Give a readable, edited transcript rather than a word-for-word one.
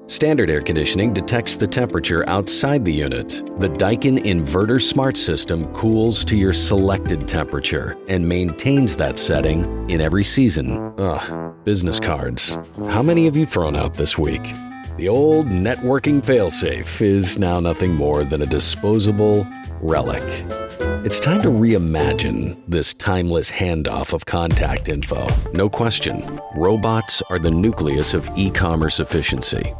Standard air conditioning detects the temperature outside the unit. The Daikin Inverter Smart System cools to your selected temperature and maintains that setting in every season. Business cards. How many have you thrown out this week? The old networking failsafe is now nothing more than a disposable relic. It's time to reimagine this timeless handoff of contact info. No question, robots are the nucleus of e-commerce efficiency.